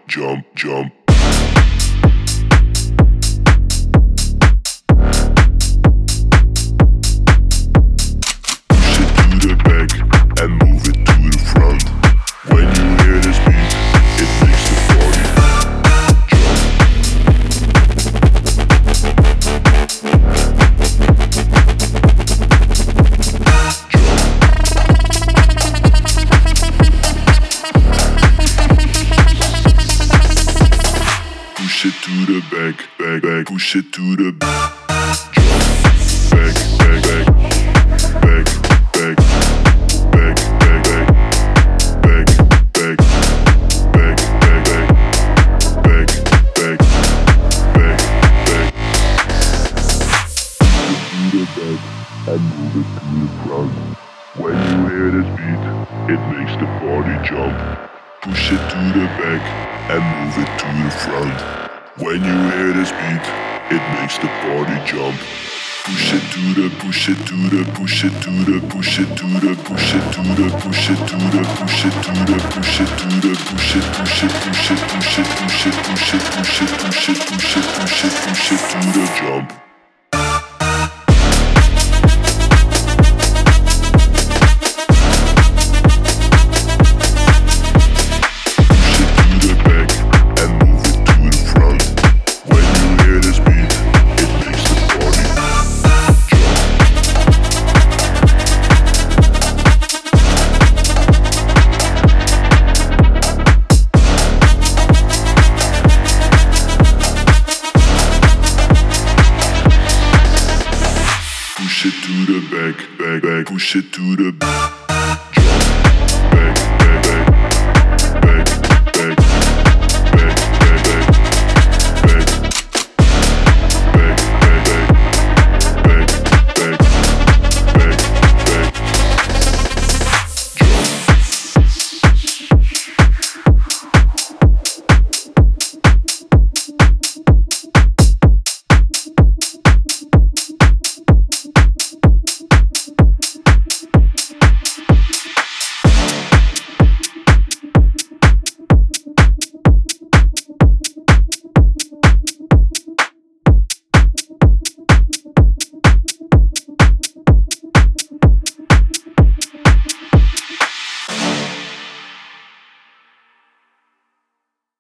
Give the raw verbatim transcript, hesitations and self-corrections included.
jump, jump. Push it to the back and move it to the front. When you hear this beat, it makes the party jump. Push it to the back, back, back. Push it to the back, back, back, back, back, back, back, back, back, back, back, back, back, back, back, back, back. Push it to the back and move it to the front. When you hear this beat, it makes the party jump. Push it to the back and move it to the front. When you hear this beat, it makes the party jump. Push it to the, push it to the, push it to the, push it to the, push it to the, push it to the, push it to the, push it to the, push it, push it, push it, push it, push it, push it, push it, push it, push it, push it, push it to the jump. Push it to the back, back, back, push it to the back.